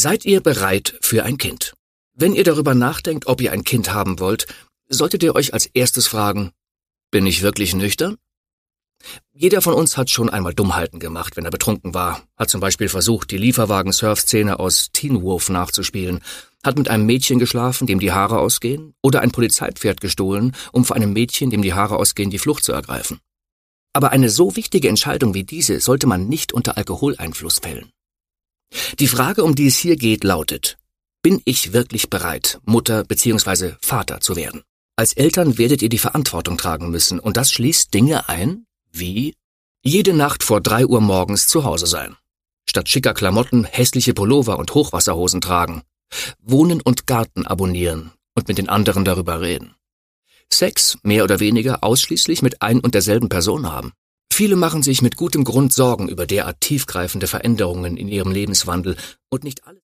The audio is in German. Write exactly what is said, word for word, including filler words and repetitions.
Seid ihr bereit für ein Kind? Wenn ihr darüber nachdenkt, ob ihr ein Kind haben wollt, solltet ihr euch als erstes fragen, bin ich wirklich nüchtern? Jeder von uns hat schon einmal Dummheiten gemacht, wenn er betrunken war, hat zum Beispiel versucht, die Lieferwagen-Surf-Szene aus Teen Wolf nachzuspielen, hat mit einem Mädchen geschlafen, dem die Haare ausgehen, oder ein Polizeipferd gestohlen, um vor einem Mädchen, dem die Haare ausgehen, die Flucht zu ergreifen. Aber eine so wichtige Entscheidung wie diese sollte man nicht unter Alkoholeinfluss fällen. Die Frage, um die es hier geht, lautet, bin ich wirklich bereit, Mutter bzw. Vater zu werden? Als Eltern werdet ihr die Verantwortung tragen müssen, und das schließt Dinge ein, wie jede Nacht vor drei Uhr morgens zu Hause sein, statt schicker Klamotten hässliche Pullover und Hochwasserhosen tragen, Wohnen und Garten abonnieren und mit den anderen darüber reden. Sex mehr oder weniger ausschließlich mit ein und derselben Person haben. Viele machen sich mit gutem Grund Sorgen über derart tiefgreifende Veränderungen in ihrem Lebenswandel und nicht alle